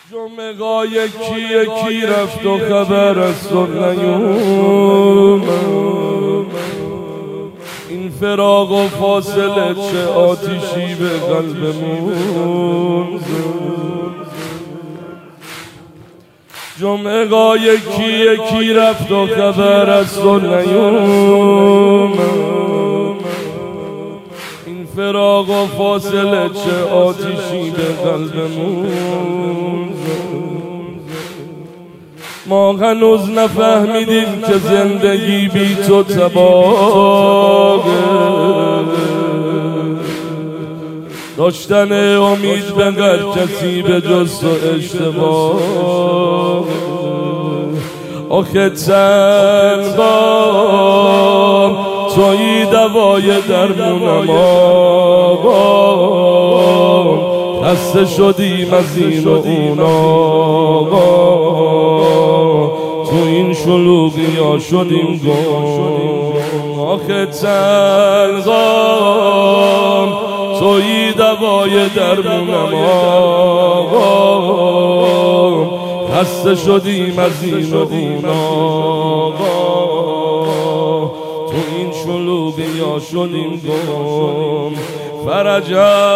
جمعه یکی رفت و خبر از تو نیومد. این فراق و فاصله چه آتیشی به قلبمون زد. جمعه یکی رفت و خبر از تو نیومد. این فراق و فاصله چه آتیشی به قلبمون زد. ما هنوز نفهمیدیم که زندگی بی تو تباهه. داشتن امید به هر کسی به جز تو اشتباه. آخه تنها تویی دوای درمونم آقا. خسته شدیم از این و اون آقا. تو این شلوغی ها شدیم گم. آخه تنها تویی دوای درمونم آقا. خسته شدیم از این و اون آقا. تو این شلوغی ها شدیم گم. فرج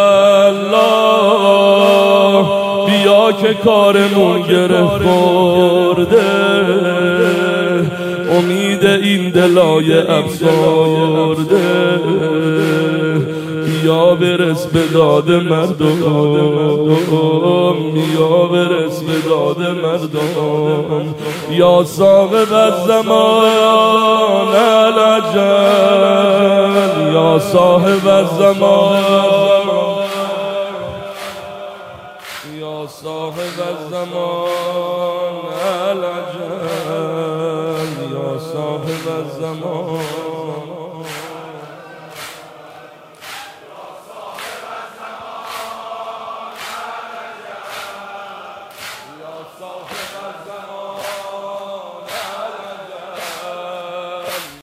الله بیا که کارمون گره خورده. امید این دلای افسرده. بیا برس به داد مردم. بیا برس به داد مردم. یا صاحب الزمان الاجل. یا صاحب الزمان. یا صاحب الزمان الاجل. یا صاحب الزمان.